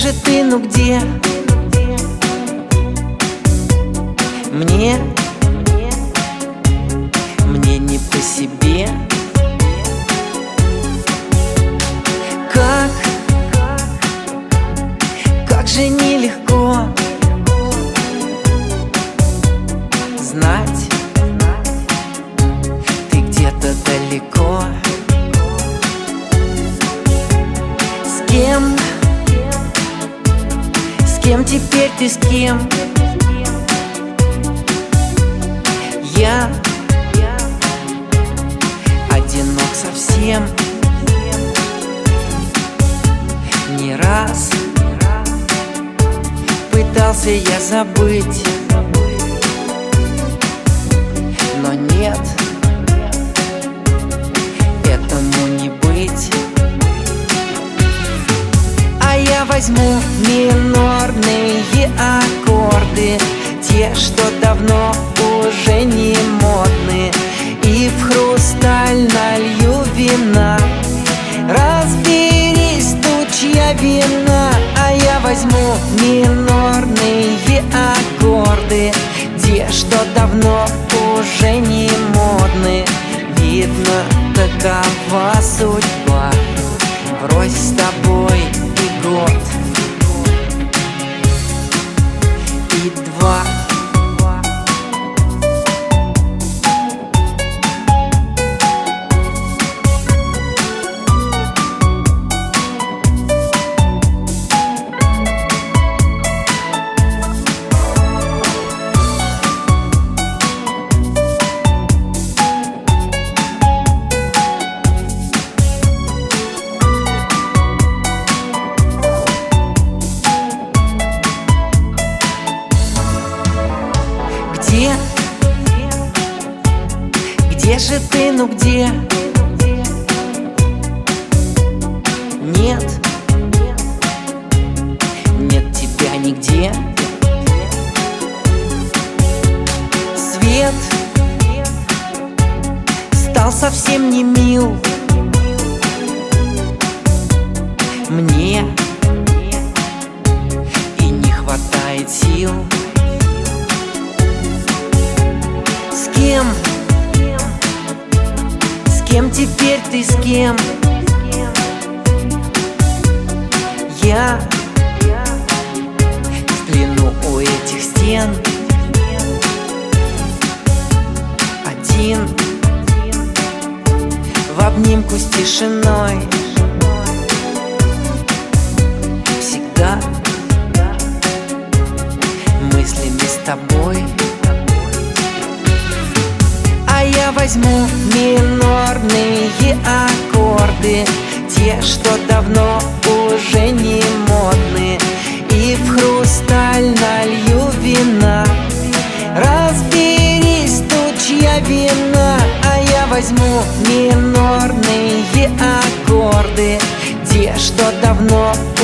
же ты, ну где? Мне не по себе. Как же нелегко знать, ты где-то далеко. С кем теперь ты, с кем? Я одинок совсем. Не раз пытался я забыть, но нет, этому не быть. А я возьму минорные аккорды, те, что давно уже не модны, и в хрусталь налью вина. Разберись, тут чья вина. А я возьму минорные аккорды, те, что давно уже не модны. Видно, такова судьба. Врозь с тобой и год, и два. Где же ты, ну где? Нет тебя нигде. Свет стал совсем не мил мне, и не хватает сил. С кем теперь ты, с кем? Я в плену у этих стен, один в обнимку с тишиной. Всегда мыслями с тобой. А я возьму минорные аккорды, те, что давно уже не модны, и в хрусталь налью вина. Разберись, тут чья вина. А я возьму минорные аккорды, те, что давно